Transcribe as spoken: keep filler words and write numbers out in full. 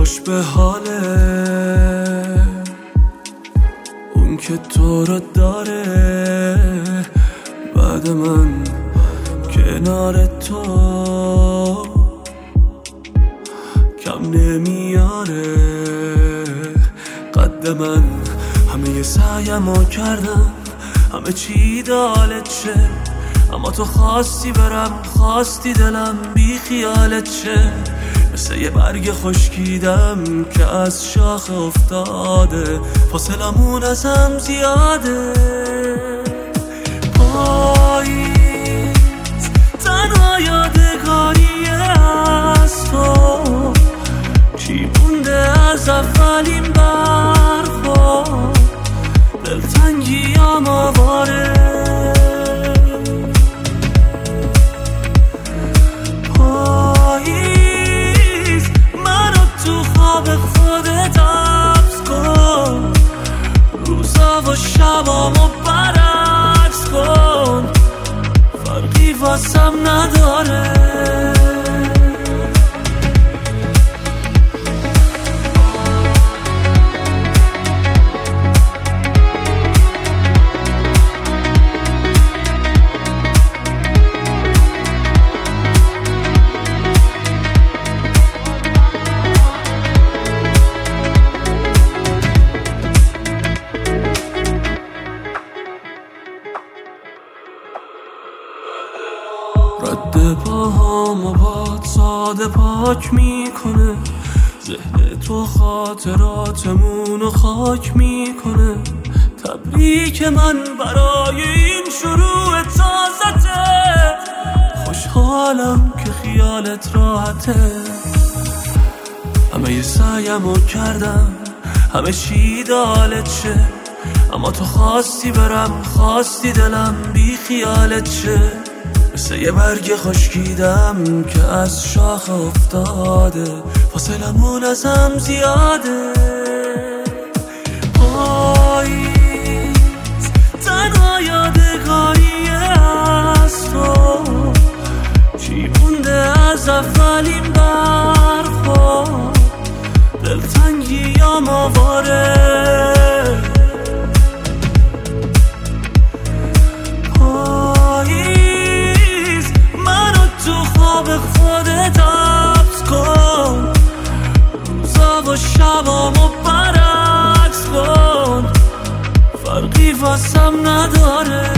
خوش به حاله اون که تو رو داره بعد من کنار تو کم نمیاره قد من. همه سعیمو کردم همه چی دالت شه، اما تو خواستی برم خواستی دلم بی خیالت شه. مثل یه برگ خشکیدم که از شاخه افتاده، فاصلمون ازم زیاده. پاییز تنها یادگاری از تو، چی مونده از اولین برخورد، دلتنگیام آواره. پاییز منو تو خواب خودت حبس کن، روزا و شبامو برعکس کن، فرقی واسم نداره. رد پاهامو باد ساده پاک میکنه، ذهن تو خاطراتمونو خاک میکنه. تبریک من برای این شروع تازته، خوشحالم که خیالت راحته. همه ی سعیمو کردم همه چی دالت شه، اما تو خواستی برم خواستی دلم بی خیالت شه. مثل یه برگ خشکیدم که از شاخه افتاده، فاصلمون ازم زیاده. پاییز تنها یادگاری از تو، چی مونده از اولین برخورد، دلتنگیام آواره. خودت حبس کن، روزا و شبامو برعکس کن، فرقی واسم نداره.